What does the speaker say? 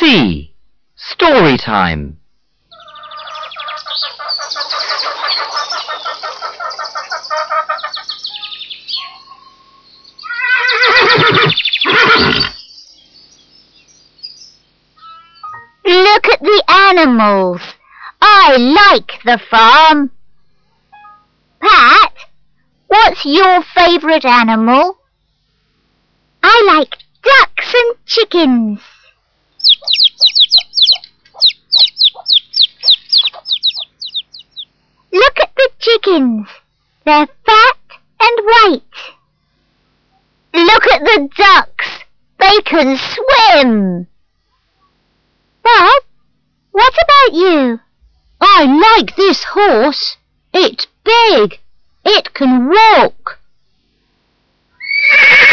C. Story time. Look at the animals. I like the farm. Pat, what's your favourite animal? I like ducks and chickens. Look at the chickens. They're fat and white. Look at the ducks. They can swim. Bob, what about you? I like this horse. It's big. It can walk.